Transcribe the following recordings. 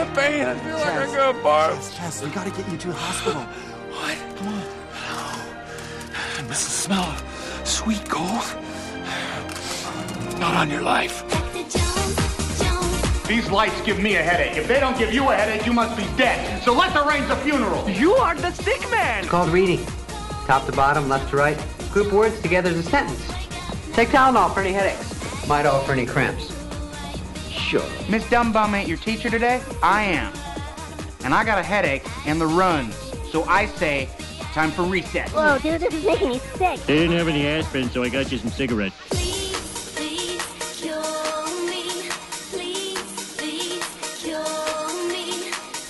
the pain. I feel like I'm going to barf. Chess, we got to get you to the hospital. What? Come on. I miss the smell of sweet gold. Not on your life. These lights give me a headache. If they don't give you a headache, you must be dead. So let's arrange a funeral. You are the stick man. It's called reading. Top to bottom, left to right. Group words together as a sentence. Take Tylenol for any headaches. Midol for any cramps. Sure. Miss Dumbbum ain't your teacher today? I am. And I got a headache and the runs. So I say, time for recess. Whoa, dude, this is making me sick. They didn't have any aspirin, so I got you some cigarettes. Please cure me. Please cure me.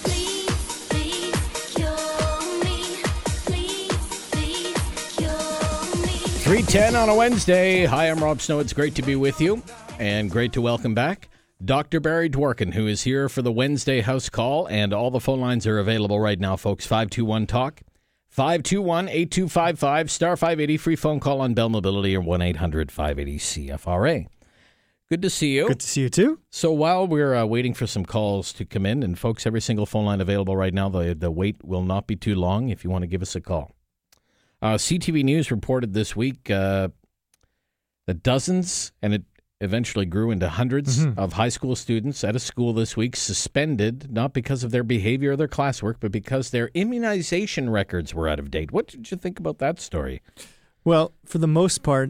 Please cure me. Please cure me. 3:10 on a Wednesday. Hi, I'm Rob Snow. It's great to be with you and great to welcome back Dr. Barry Dworkin, who is here for the Wednesday house call, and all the phone lines are available right now, folks. 521-TALK, 521-8255, star 580, free phone call on Bell Mobility, or 1-800-580-CFRA. Good to see you. Good to see you, too. So while we're waiting for some calls to come in, and folks, every single phone line available right now, the wait will not be too long if you want to give us a call. CTV News reported this week that dozens, and it eventually grew into hundreds of high school students at a school this week suspended, not because of their behavior or their classwork, but because their immunization records were out of date. What did you think about that story? Well, for the most part,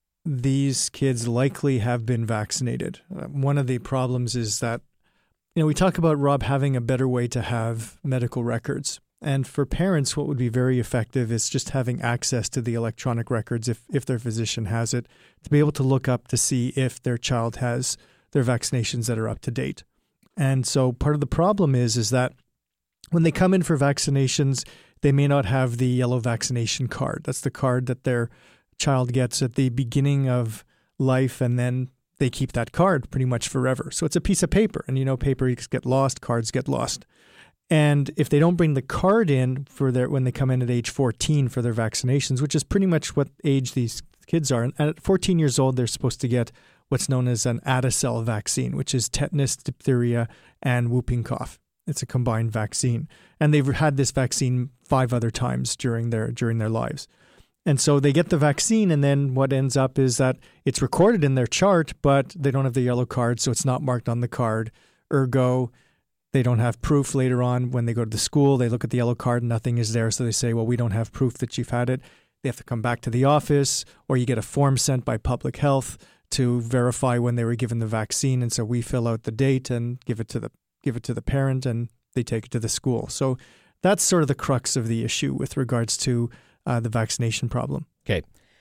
these kids likely have been vaccinated. One of the problems is that, we talk about, Rob, having a better way to have medical records. And for parents, what would be very effective is just having access to the electronic records, if their physician has it, to be able to look up to see if their child has their vaccinations that are up to date. And so part of the problem is that when they come in for vaccinations, they may not have the yellow vaccination card. That's the card that their child gets at the beginning of life, and then they keep that card pretty much forever. So it's a piece of paper, and papers get lost, cards get lost. And if they don't bring the card in for when they come in at age 14 for their vaccinations, which is pretty much what age these kids are, and at 14 years old, they're supposed to get what's known as an Adacel vaccine, which is tetanus, diphtheria, and whooping cough. It's a combined vaccine. And they've had this vaccine 5 other times during their lives. And so they get the vaccine, and then what ends up is that it's recorded in their chart, but they don't have the yellow card, so it's not marked on the card. Ergo, they don't have proof later on when they go to the school. They look at the yellow card and nothing is there. So they say, well, we don't have proof that you've had it. They have to come back to the office, or you get a form sent by public health to verify when they were given the vaccine. And so we fill out the date and give it to the parent, and they take it to the school. So that's sort of the crux of the issue with regards to the vaccination problem. Okay.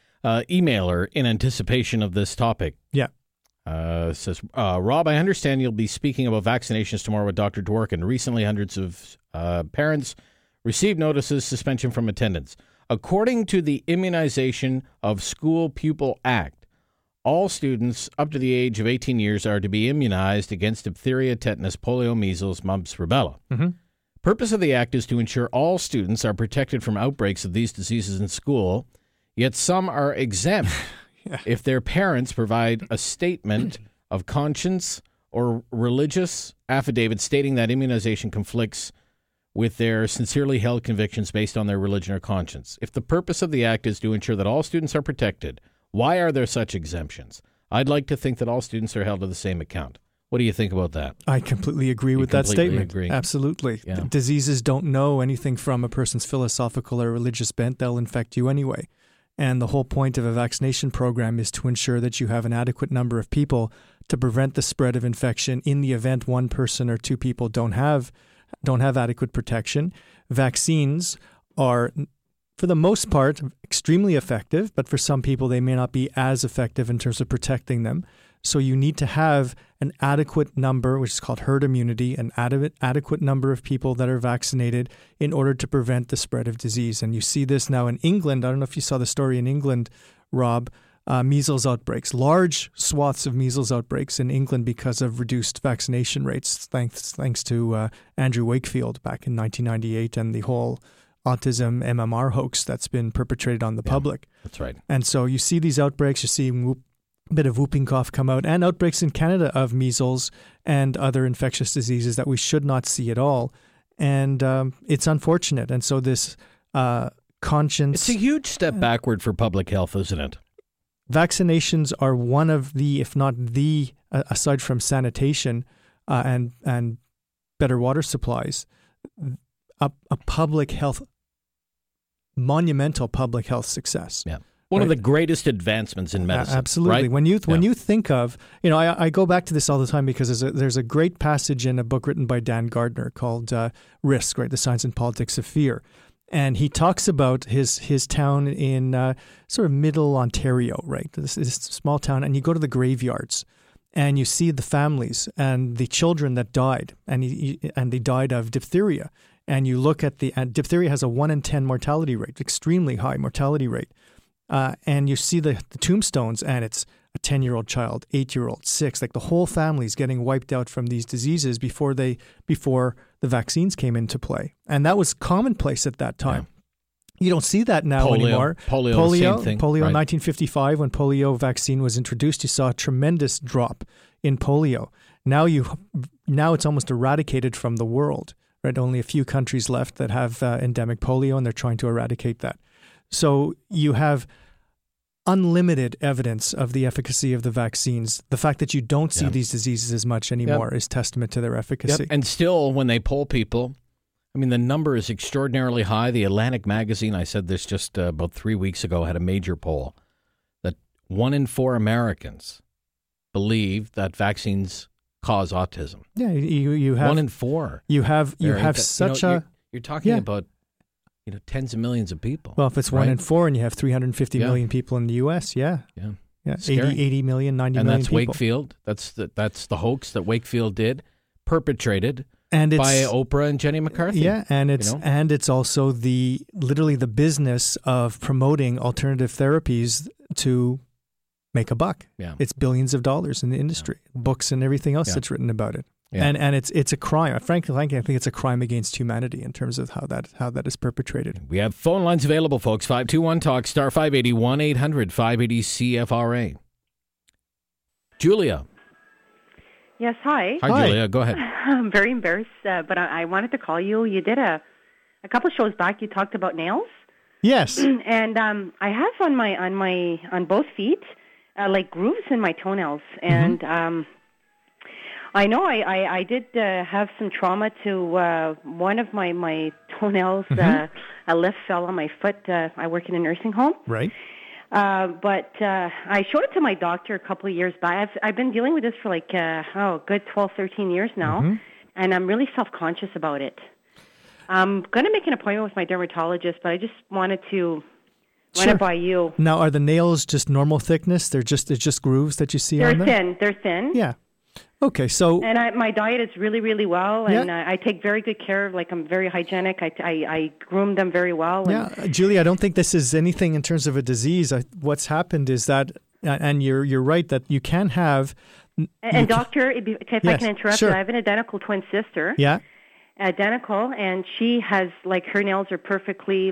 Emailer, in anticipation of this topic. Yeah. Says, Rob, I understand you'll be speaking about vaccinations tomorrow with Dr. Dworkin. Recently, hundreds of parents received notices suspension from attendance. According to the Immunization of School Pupil Act, all students up to the age of 18 years are to be immunized against diphtheria, tetanus, polio, measles, mumps, rubella. Purpose of the act is to ensure all students are protected from outbreaks of these diseases in school, yet some are exempt. If their parents provide a statement of conscience or religious affidavit stating that immunization conflicts with their sincerely held convictions based on their religion or conscience. If the purpose of the act is to ensure that all students are protected, why are there such exemptions? I'd like to think that all students are held to the same account. What do you think about that? I completely agree with that statement. Agree. Absolutely. Yeah. Diseases don't know anything from a person's philosophical or religious bent. They'll infect you anyway. And the whole point of a vaccination program is to ensure that you have an adequate number of people to prevent the spread of infection in the event one person or 2 people don't have adequate protection. Vaccines are, for the most part, extremely effective, but for some people they may not be as effective in terms of protecting them. So you need to have an adequate number, which is called herd immunity, an adequate number of people that are vaccinated in order to prevent the spread of disease. And you see this now in England. I don't know if you saw the story in England, Rob, measles outbreaks, large swaths of measles outbreaks in England because of reduced vaccination rates, thanks to Andrew Wakefield back in 1998 and the whole autism MMR hoax that's been perpetrated on the public. That's right. And so you see these outbreaks, you're seeing bit of whooping cough come out, and outbreaks in Canada of measles and other infectious diseases that we should not see at all. And it's unfortunate. And so this conscience... It's a huge step backward for public health, isn't it? Vaccinations are one of the, if not the, aside from sanitation and better water supplies, a public health, monumental public health success. Yeah. One of the greatest advancements in medicine. Absolutely. Right? When you think of, I go back to this all the time because there's a great passage in a book written by Dan Gardner called Risk, right? The Science and Politics of Fear. And he talks about his town in sort of middle Ontario, right? This small town. And you go to the graveyards and you see the families and the children that died, and they died of diphtheria. And you look at and diphtheria has a 1 in 10 mortality rate, extremely high mortality rate. And you see the tombstones, and it's a 10-year-old child, 8-year-old, 6, like the whole family's getting wiped out from these diseases before the vaccines came into play. And that was commonplace at that time. Yeah. You don't see that now anymore. Polio, same thing. Polio right. in 1955, when polio vaccine was introduced, you saw a tremendous drop in polio. Now it's almost eradicated from the world. Right? Only a few countries left that have endemic polio, and they're trying to eradicate that. So you have unlimited evidence of the efficacy of the vaccines. The fact that you don't see these diseases as much anymore is testament to their efficacy. Yep. And still, when they poll people, I mean, the number is extraordinarily high. The Atlantic magazine, I said this just about 3 weeks ago, had a major poll that 1 in 4 Americans believe that vaccines cause autism. Yeah, you have 1 in 4. You have such a. You're talking about tens of millions of people. Well, if it's 1 in 4 and you have 350 million people in the U.S., yeah, 80 million, 90 and million that's people. Wakefield. That's the hoax that Wakefield did, perpetrated by Oprah and Jenny McCarthy. Yeah, and it's also literally the business of promoting alternative therapies to make a buck. Yeah, it's billions of dollars in the industry, books and everything else that's written about it. Yeah. And it's a crime. Frankly, I think it's a crime against humanity in terms of how that is perpetrated. We have phone lines available, folks. 521-TALK, star 580, 1-800-580-CFRA. Julia. Yes, hi. Hi, Julia. Go ahead. I'm very embarrassed, but I wanted to call you. You did a couple shows back. You talked about nails. Yes. And I have on both feet like grooves in my toenails, and I know I did have some trauma to one of my toenails. A lift fell on my foot. I work in a nursing home. Right. But I showed it to my doctor a couple of years back. I've been dealing with this for like, good 12, 13 years now, and I'm really self-conscious about it. I'm going to make an appointment with my dermatologist, but I just wanted to run it by you. Now, are the nails just normal thickness? It's just grooves that you see on them? They're thin. Yeah. Okay, so... And my diet is really, really well, and I take very good care of, I'm very hygienic. I groom them very well. Yeah, Julie, I don't think this is anything in terms of a disease. What's happened is that, and you're right, that you can have... And doctor, if I can interrupt you, I have an identical twin sister. Yeah. Identical, and she has, her nails are perfectly,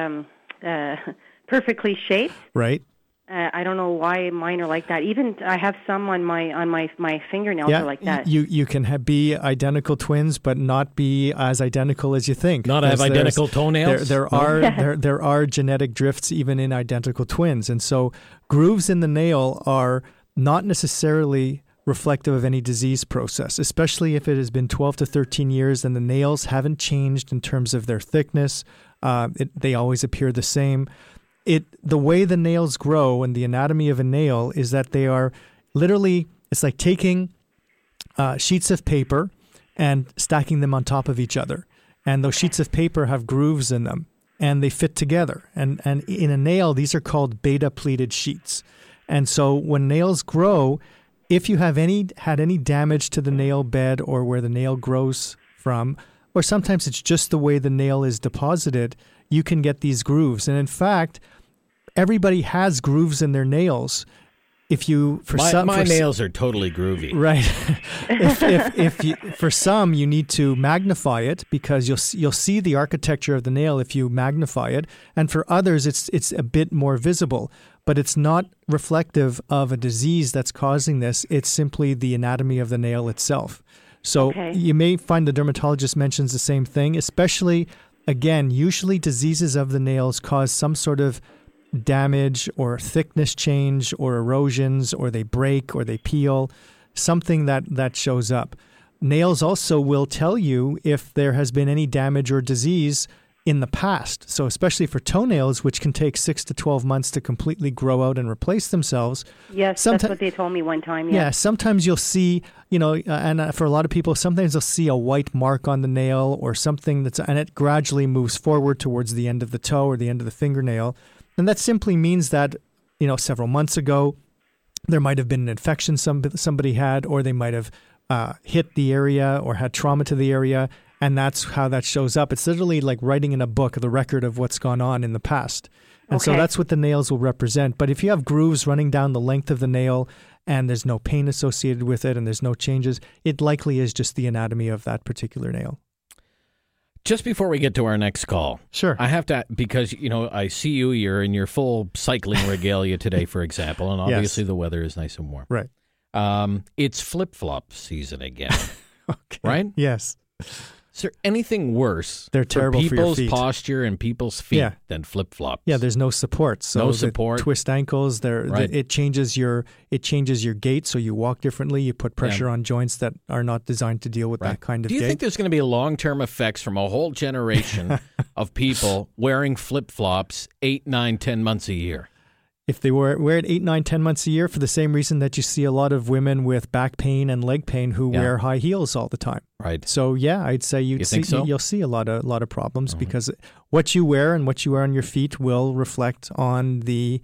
perfectly shaped. Right. I don't know why mine are like that. Even I have some on my fingernails are like that. You can be identical twins, but not be as identical as you think. Not have identical toenails. There are genetic drifts even in identical twins, and so grooves in the nail are not necessarily reflective of any disease process, especially if it has been 12 to 13 years and the nails haven't changed in terms of their thickness. They always appear the same. The way the nails grow and the anatomy of a nail is that they are literally, it's like taking sheets of paper and stacking them on top of each other. And those sheets of paper have grooves in them and they fit together. And in a nail, these are called beta pleated sheets. And so when nails grow, if you have had any damage to the nail bed or where the nail grows from, or sometimes it's just the way the nail is deposited, you can get these grooves. And in fact, everybody has grooves in their nails. if you for My, some my for, nails are totally groovy. right, if you, for some you need to magnify it because you'll see the architecture of the nail if you magnify it, and for others it's a bit more visible, but it's not reflective of a disease that's causing this. It's simply the anatomy of the nail itself. So you may find the dermatologist mentions the same thing, especially, again, usually diseases of the nails cause some sort of damage or thickness change or erosions, or they break or they peel, something that shows up. Nails also will tell you if there has been any damage or disease in the past. So especially for toenails, which can take 6 to 12 months to completely grow out and replace themselves. Yes, that's what they told me one time. Yeah, sometimes you'll see, and for a lot of people, sometimes they'll see a white mark on the nail or something and it gradually moves forward towards the end of the toe or the end of the fingernail. And that simply means that, several months ago, there might have been an infection somebody had, or they might have hit the area or had trauma to the area, and that's how that shows up. It's literally like writing in a book the record of what's gone on in the past. And so that's what the nails will represent. But if you have grooves running down the length of the nail and there's no pain associated with it and there's no changes, it likely is just the anatomy of that particular nail. Just before we get to our next call, sure, I have to, because, I see you're in your full cycling regalia today, for example, and obviously the weather is nice and warm. Right. It's flip-flop season again, okay. Right? Yes. Is there anything worse They're terrible for people's for your feet. Posture and people's feet than flip-flops? Yeah, there's no support. So no support. Twist ankles. It changes your gait, so you walk differently. You put pressure on joints that are not designed to deal with that kind of gait. Do you think there's going to be long-term effects from a whole generation of people wearing flip-flops 8, 9, 10 months a year? If they wear it 8, 9, 10 months a year, for the same reason that you see a lot of women with back pain and leg pain who wear high heels all the time. Right. So I'd say you'll see a lot of problems because what you wear and what you wear on your feet will reflect on the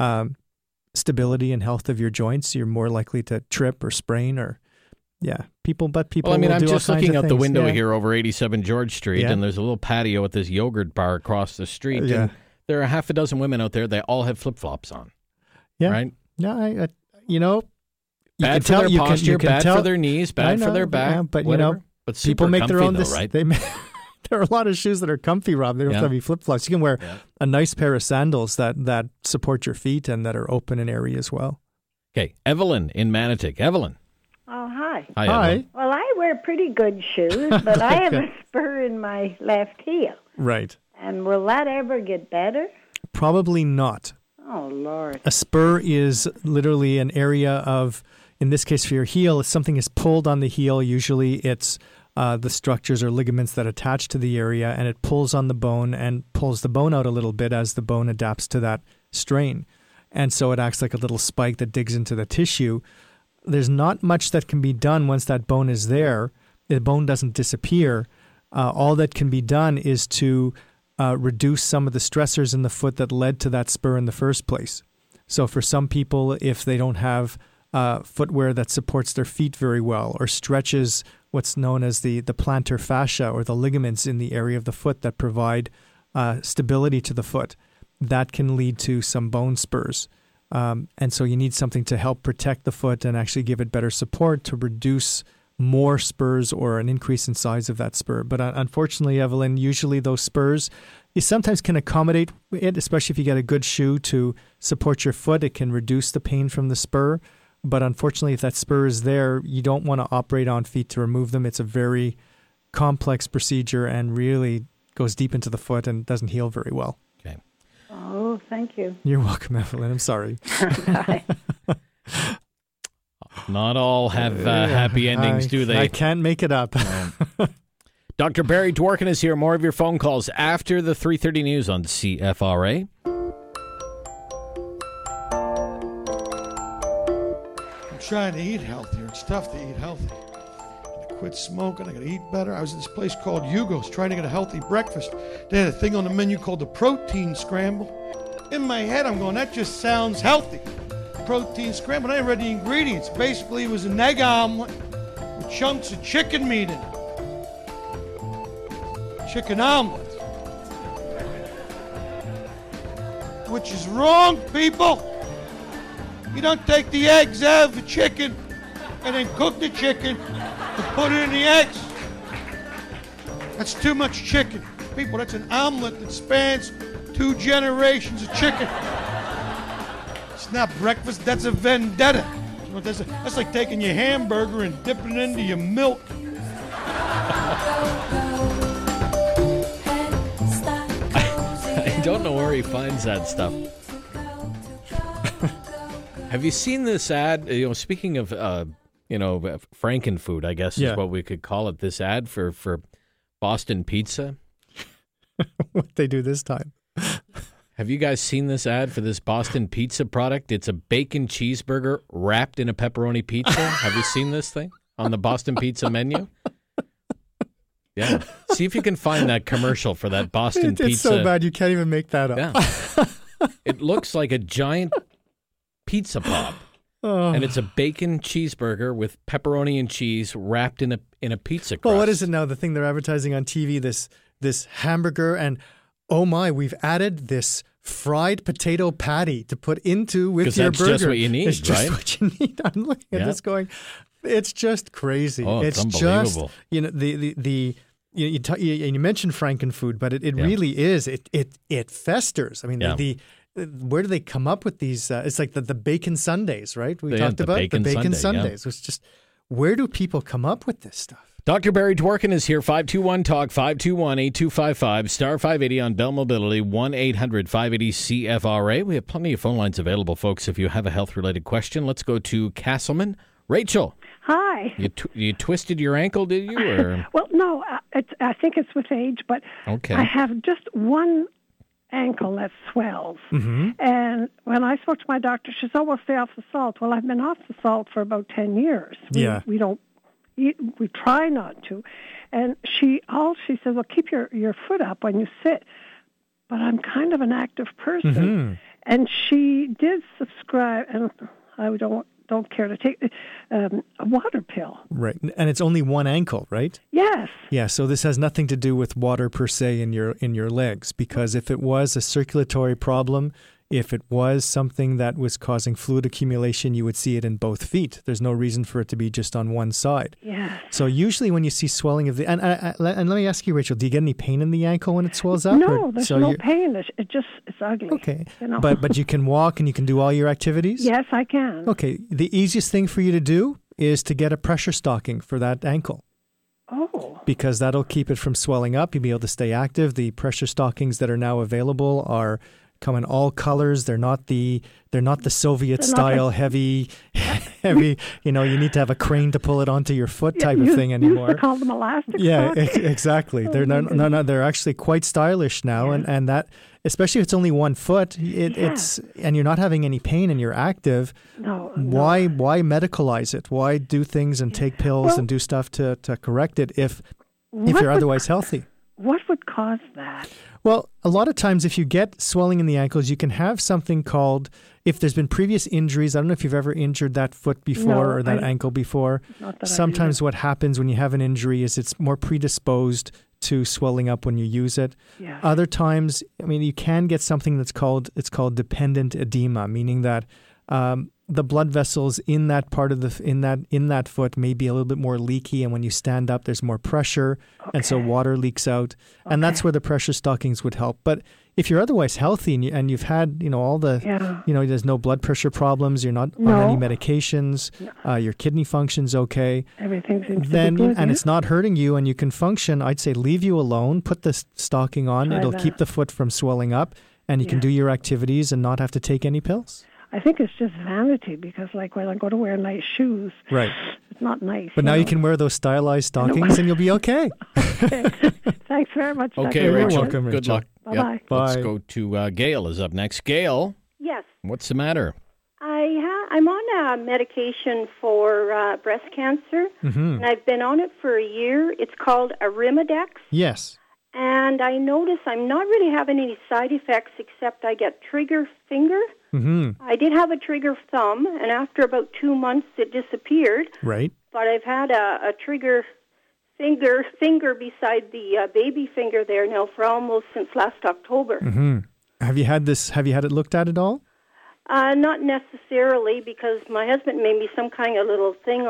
stability and health of your joints. You're more likely to trip or sprain or people. Well, I mean, I'm just looking out the window here here over 87 George Street, and there's a little patio with this yogurt bar across the street. Yeah. And there are half a dozen women out there. They all have flip-flops on. Yeah. Right? Yeah, bad for their posture, bad for their knees, bad for their back. Yeah, but whatever. But people make their own. right? There are a lot of shoes that are comfy, Rob. They don't have to be flip-flops. You can wear a nice pair of sandals that support your feet and that are open and airy as well. Okay, Evelyn in Manotick. Evelyn. Oh, hi. Hi, Evelyn. Well, I wear pretty good shoes, but I have a spur in my left heel. Right. And will that ever get better? Probably not. Oh, Lord. A spur is literally an area of, in this case for your heel, if something is pulled on the heel, usually it's the structures or ligaments that attach to the area, and it pulls on the bone and pulls the bone out a little bit as the bone adapts to that strain. And so it acts like a little spike that digs into the tissue. There's not much that can be done once that bone is there. The bone doesn't disappear. All that can be done is to reduce some of the stressors in the foot that led to that spur in the first place. So for some people, if they don't have footwear that supports their feet very well or stretches what's known as the plantar fascia or the ligaments in the area of the foot that provide stability to the foot, that can lead to some bone spurs. And so you need something to help protect the foot and actually give it better support to reduce more spurs or an increase in size of that spur. But unfortunately, Evelyn, usually those spurs, you sometimes can accommodate it, especially if you get a good shoe to support your foot. It can reduce the pain from the spur. But unfortunately, if that spur is there, you don't want to operate on feet to remove them. It's a very complex procedure and really goes deep into the foot and doesn't heal very well. Okay. Oh, thank you. You're welcome, Evelyn. I'm sorry. Bye. Not all have happy endings, do they? I can't make it up. Dr. Barry Dworkin is here. More of your phone calls after the 3:30 news on CFRA. I'm trying to eat healthier. It's tough to eat healthy. I quit smoking. I got to eat better. I was at this place called Hugo's trying to get a healthy breakfast. They had a thing on the menu called the protein scramble. In my head, I'm going, that just sounds healthy. Protein scramble. I read the ingredients. Basically, it was an egg omelet with chunks of chicken meat in it. Chicken omelet. Which is wrong, people. You don't take the eggs out of the chicken and then cook the chicken and put it in the eggs. That's too much chicken. People, that's an omelet that spans 2 generations of chicken. It's not breakfast, that's a vendetta. That's like taking your hamburger and dipping it into your milk. I don't know where he finds that stuff. Have you seen this ad? Speaking of, Frankenfood, I guess is what we could call it. This ad for Boston Pizza. What they do this time? Have you guys seen this ad for this Boston Pizza product? It's a bacon cheeseburger wrapped in a pepperoni pizza. Have you seen this thing on the Boston Pizza menu? Yeah. See if you can find that commercial for that Boston Pizza. It's so bad you can't even make that up. Yeah. It looks like a giant pizza pop. Oh. And it's a bacon cheeseburger with pepperoni and cheese wrapped in a pizza crust. Well, what is it now? The thing they're advertising on TV, this hamburger, and oh my, we've added this fried potato patty to put into with your burger. That's just what you need, it's just right? what you need. I'm looking at this going, it's just crazy. Oh, it's unbelievable. Just, you mentioned Frankenfood, but it really is. It festers. I mean, where do they come up with these? It's like the bacon sundaes, right? We talked about the bacon sundaes. It's just, where do people come up with this stuff? Dr. Barry Dworkin is here, 521-TALK, 521-8255, star 580 on Bell Mobility, 1-800-580-CFRA. We have plenty of phone lines available, folks, if you have a health-related question. Let's go to Castleman. Rachel. Hi. You twisted your ankle, did you? Or? Well, no, I think it's with age, but okay. I have just one ankle that swells. Mm-hmm. And when I spoke to my doctor, she said, we'll stay off the salt. Well, I've been off the salt for about 10 years. We don't eat, we try not to. And she said, well, keep your foot up when you sit. But I'm kind of an active person. Mm-hmm. And she did subscribe, and I don't care to take a water pill. Right. And it's only one ankle, right? Yes. Yeah, so this has nothing to do with water per se in your legs, because if it was a circulatory problem, if it was something that was causing fluid accumulation, you would see it in both feet. There's no reason for it to be just on one side. Yeah. So usually when you see swelling of the... And let me ask you, Rachel, do you get any pain in the ankle when it swells up? No, there's no pain. It's ugly. Okay. You know? But you can walk and you can do all your activities? Yes, I can. Okay. The easiest thing for you to do is to get a pressure stocking for that ankle. Oh. Because that'll keep it from swelling up. You'll be able to stay active. The pressure stockings that are now available come in all colors. They're not the Soviet style heavy. You need to have a crane to pull it onto your foot type of thing anymore. Used to call them elastic. Yeah, exactly. They're they're actually quite stylish now, and that, especially if it's only 1 foot, it's and you're not having any pain and you're active. No. Why medicalize it? Why do things and take pills and do stuff to correct it if you're otherwise healthy? What would cause that? Well, a lot of times if you get swelling in the ankles, you can have something called, if there's been previous injuries, I don't know if you've ever injured that foot before or that ankle before. Sometimes what happens when you have an injury is it's more predisposed to swelling up when you use it. Yeah. Other times, you can get something that's called dependent edema, meaning that the blood vessels in that part of in that foot may be a little bit more leaky, and when you stand up, there's more pressure, and so water leaks out, and that's where the pressure stockings would help. But if you're otherwise healthy and you've had all the there's no blood pressure problems, you're not on any medications, your kidney function's okay, everything seems to be good, and it's not hurting you, and you can function, I'd say leave you alone, put the stocking on, it'll keep the foot from swelling up, and you can do your activities and not have to take any pills. I think it's just vanity, because like when I go to wear nice shoes, right, it's not nice. But now you can wear those stylized stockings and you'll be okay. Okay. Thanks very much. Okay, Dr. Rachel. You're welcome, Rachel. Good luck. Bye-bye. Yep. Bye. Let's go to Gail is up next. Gail, Yes. what's the matter? I'm on a medication for breast cancer, and I've been on it for a year. It's called Arimidex. Yes. And I notice I'm not really having any side effects, except I get trigger finger. Mm-hmm. I did have a trigger thumb, and after about 2 months, it disappeared. Right. But I've had a trigger finger beside the baby finger there now for almost since last October. Mm-hmm. Have you had it looked at all? Not necessarily, because my husband made me some kind of little thing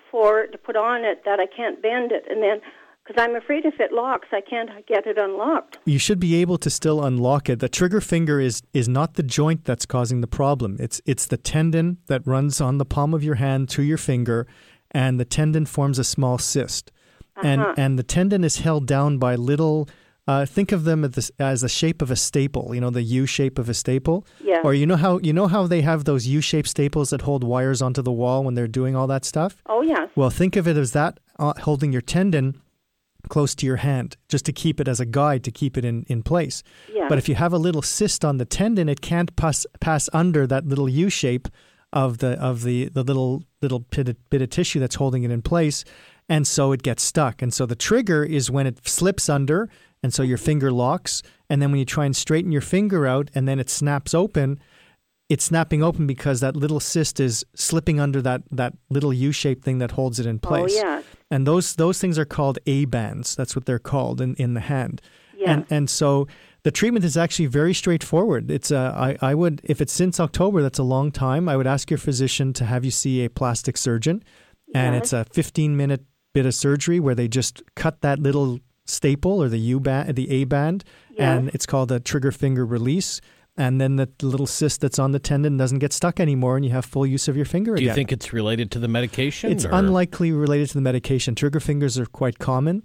to put on it that I can't bend it, and then because I'm afraid if it locks, I can't get it unlocked. You should be able to still unlock it. The trigger finger is not the joint that's causing the problem. It's the tendon that runs on the palm of your hand to your finger, and the tendon forms a small cyst. And the tendon is held down by little, think of them as the shape of a staple, the U shape of a staple. Yeah. Or you know how they have those U-shaped staples that hold wires onto the wall when they're doing all that stuff? Oh, yes. Well, think of it as that holding your tendon close to your hand, just to keep it as a guide, to keep it in place. Yeah. But if you have a little cyst on the tendon, it can't pass under that little U shape of the little bit of tissue that's holding it in place, and so it gets stuck. And so the trigger is when it slips under, and so your finger locks, and then when you try and straighten your finger out and then it snaps open, it's snapping open because that little cyst is slipping under that little U-shaped thing that holds it in place. Oh, yes. And those things are called A-bands. That's what they're called in the hand. Yes. And so the treatment is actually very straightforward. It's I would, if it's since October, that's a long time, I would ask your physician to have you see a plastic surgeon. And Yes. it's a 15-minute bit of surgery where they just cut that little staple or the A-band, and it's called a trigger finger release. And then the little cyst that's on the tendon doesn't get stuck anymore, and you have full use of your finger again. Do you think it's related to the medication? It's unlikely related to the medication. Trigger fingers are quite common,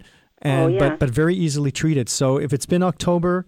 but very easily treated. So if it's been October,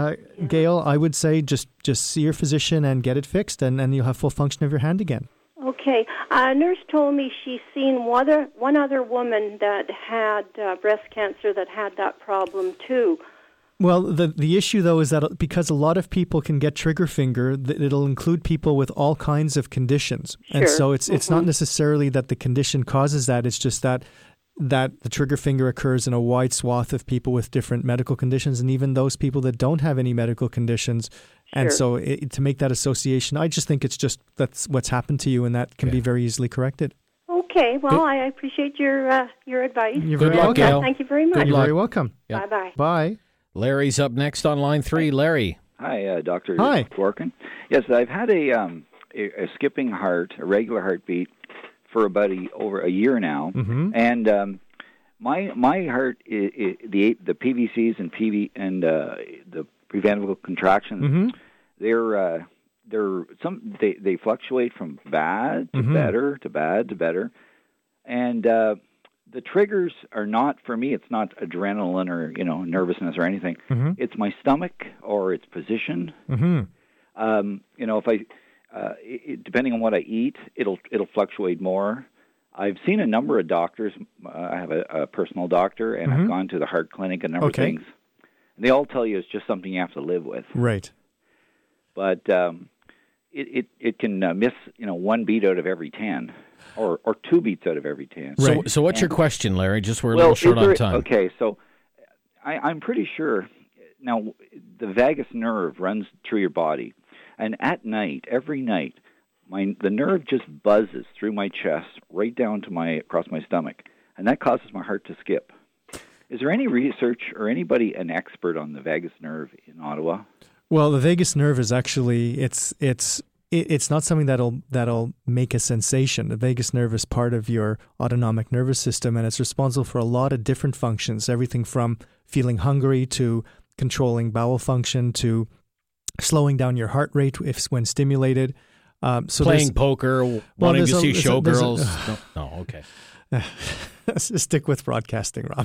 Gail, I would say just see your physician and get it fixed, and you'll have full function of your hand again. Okay. A nurse told me she's seen one other woman that had breast cancer that had that problem too. Well, the issue, though, is that because a lot of people can get trigger finger, it'll include people with all kinds of conditions. Sure. And so it's not necessarily that the condition causes that. It's just that the trigger finger occurs in a wide swath of people with different medical conditions, and even those people that don't have any medical conditions. Sure. And so to make that association, I just think it's just that's what's happened to you, and that can be very easily corrected. Okay. Well, I appreciate your advice. You're very welcome. Gail. Thank you very much. You're very welcome. Yep. Bye-bye. Bye. Larry's up next on line 3. Larry. Hi, Dr. Hi. Dworkin. Yes, I've had a skipping heart, a regular heartbeat, for about over a year now, and my heart, the PVCs and the preventable contractions, they fluctuate from bad to better to bad to better, and the triggers are not, for me, it's not adrenaline or, nervousness or anything. It's my stomach or its position. If depending on what I eat, it'll fluctuate more. I've seen a number of doctors. I have a personal doctor, and I've gone to the heart clinic, a number of things. And they all tell you it's just something you have to live with. Right. But it can miss, one beat out of every 10. Or 2 beats out of every 10. Right. So what's your question, Larry? Just we're a little short on time. Okay, so I'm pretty sure now the vagus nerve runs through your body, and at night, every night, the nerve just buzzes through my chest right down to across my stomach, and that causes my heart to skip. Is there any research or anybody an expert on the vagus nerve in Ottawa? Well, the vagus nerve is actually it's not something that'll make a sensation. The vagus nerve is part of your autonomic nervous system, and it's responsible for a lot of different functions, everything from feeling hungry to controlling bowel function to slowing down your heart rate when stimulated. So playing poker, wanting to see showgirls. No, okay. Stick with broadcasting, Rob.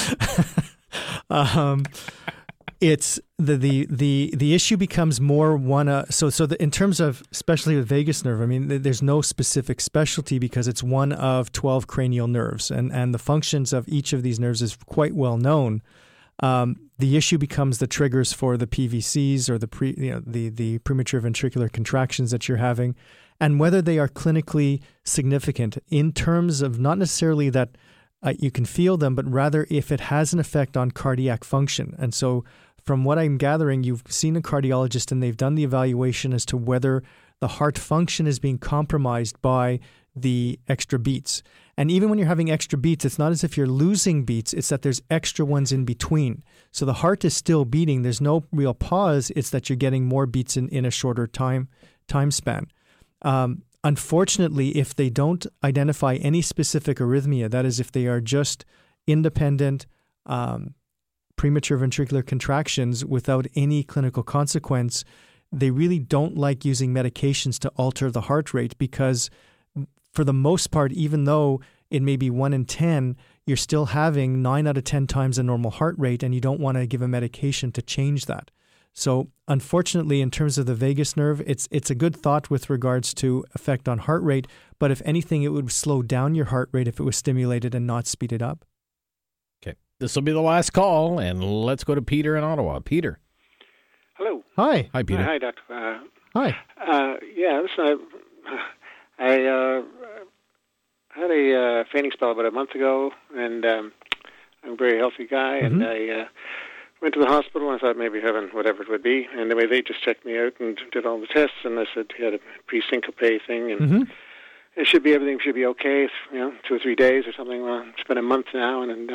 It's the issue becomes more one. In terms of, especially with vagus nerve, I mean, there's no specific specialty because it's one of 12 cranial nerves, and the functions of each of these nerves is quite well known. The issue becomes the triggers for the PVCs or the premature ventricular contractions that you're having, and whether they are clinically significant in terms of not necessarily that you can feel them, but rather if it has an effect on cardiac function. And so from what I'm gathering, you've seen a cardiologist and they've done the evaluation as to whether the heart function is being compromised by the extra beats. And even when you're having extra beats, it's not as if you're losing beats, it's that there's extra ones in between. So the heart is still beating. There's no real pause. It's that you're getting more beats in a shorter time time span. Unfortunately, if they don't identify any specific arrhythmia, that is, if they are just independent premature ventricular contractions without any clinical consequence, they really don't like using medications to alter the heart rate because for the most part, even though it may be 1 in 10, you're still having 9 out of 10 times the normal heart rate, and you don't want to give a medication to change that. So unfortunately, in terms of the vagus nerve, it's a good thought with regards to effect on heart rate, but if anything, it would slow down your heart rate if it was stimulated and not speed it up. Okay. This will be the last call, and let's go to Peter in Ottawa. Peter. Hello. Hi. Hi, Peter. Hi, Doctor. Hi. Yeah, listen, I had a fainting spell about a month ago, and I'm a very healthy guy, and I went to the hospital, and I thought maybe having whatever it would be, and anyway, they just checked me out and did all the tests, and they said he had a pre-syncope thing, and everything should be okay, 2 or 3 days or something. Well, it's been a month now, and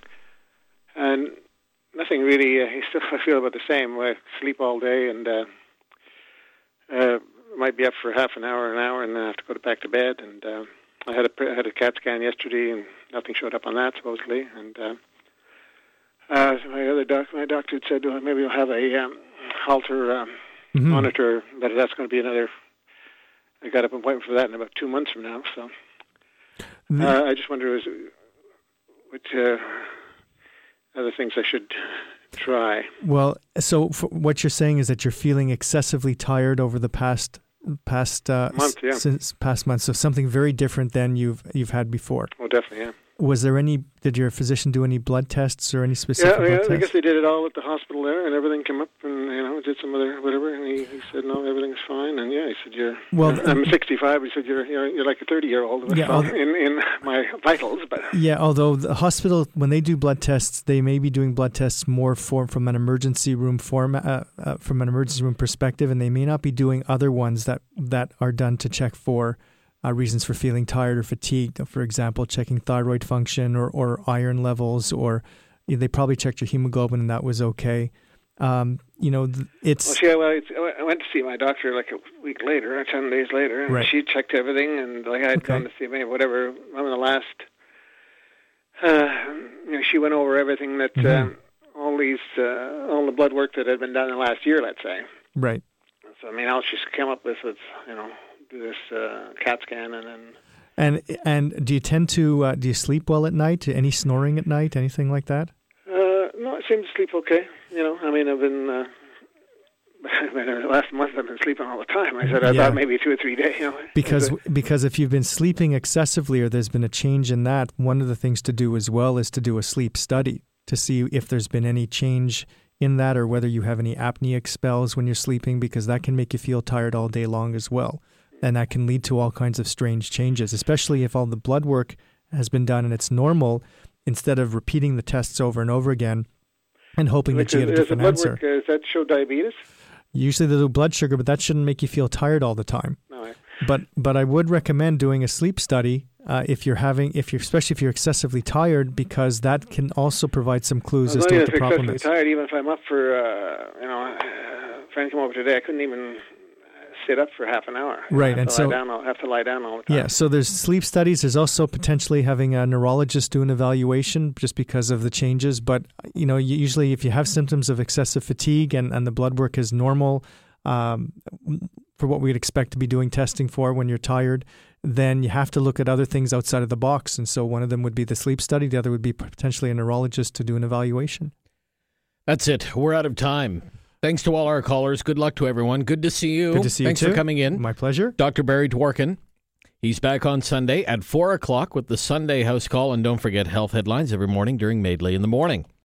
nothing really. I feel about the same. I sleep all day, and might be up for half an hour, and then I have to go back to bed. And I had a CAT scan yesterday, and nothing showed up on that supposedly. And my doctor had said, well, maybe we'll have a Holter monitor, but that's going to be another. I got an appointment for that in about 2 months from now. So I just wonder what other things I should try. Well, so what you're saying is that you're feeling excessively tired over the past month, since past month. So something very different than you've had before. Oh, definitely, yeah. Was there did your physician do any blood tests or any specific blood tests? I guess they did it all at the hospital there, and everything came up, and, did some other whatever, and he said, no, everything's fine, and he said, I'm 65, he said, you're like a 30-year-old in my vitals, but... Yeah, although the hospital, when they do blood tests, they may be doing blood tests more from an emergency room perspective, and they may not be doing other ones that are done to check for reasons for feeling tired or fatigued. For example, checking thyroid function or iron levels, or they probably checked your hemoglobin and that was okay. It's... I went to see my doctor like a week later, or 10 days later, and she checked everything, and I had gone to see me, whatever, in the last... she went over everything that, all the blood work that had been done in the last year, let's say. Right. So, all she's come up with is, do this CAT scan, and then... And do you tend to, do you sleep well at night? Any snoring at night, anything like that? No, I seem to sleep okay. I've been... last month I've been sleeping all the time. I thought maybe 2 or 3 days. Because if you've been sleeping excessively or there's been a change in that, one of the things to do as well is to do a sleep study to see if there's been any change in that or whether you have any apneic spells when you're sleeping, because that can make you feel tired all day long as well. And that can lead to all kinds of strange changes, especially if all the blood work has been done and it's normal, instead of repeating the tests over and over again and hoping that you get a different answer. Does that show diabetes? Usually they do blood sugar, but that shouldn't make you feel tired all the time. No. But I would recommend doing a sleep study especially if you're excessively tired, because that can also provide some clues as to what the problem is. Tired, even if I'm up for, a friend came over today, I couldn't even sit up for half an hour. Right, I'll have to lie down all the time. Yeah, so there's sleep studies. There's also potentially having a neurologist do an evaluation just because of the changes. But, usually if you have symptoms of excessive fatigue and the blood work is normal for what we'd expect to be doing testing for when you're tired, then you have to look at other things outside of the box. And so one of them would be the sleep study. The other would be potentially a neurologist to do an evaluation. That's it. We're out of time. Thanks to all our callers. Good luck to everyone. Good to see you. Good to see you, Thanks for coming in. My pleasure. Dr. Barry Dworkin. He's back on Sunday at 4 o'clock with the Sunday House Call. And don't forget Health Headlines every morning during Madeley in the Morning.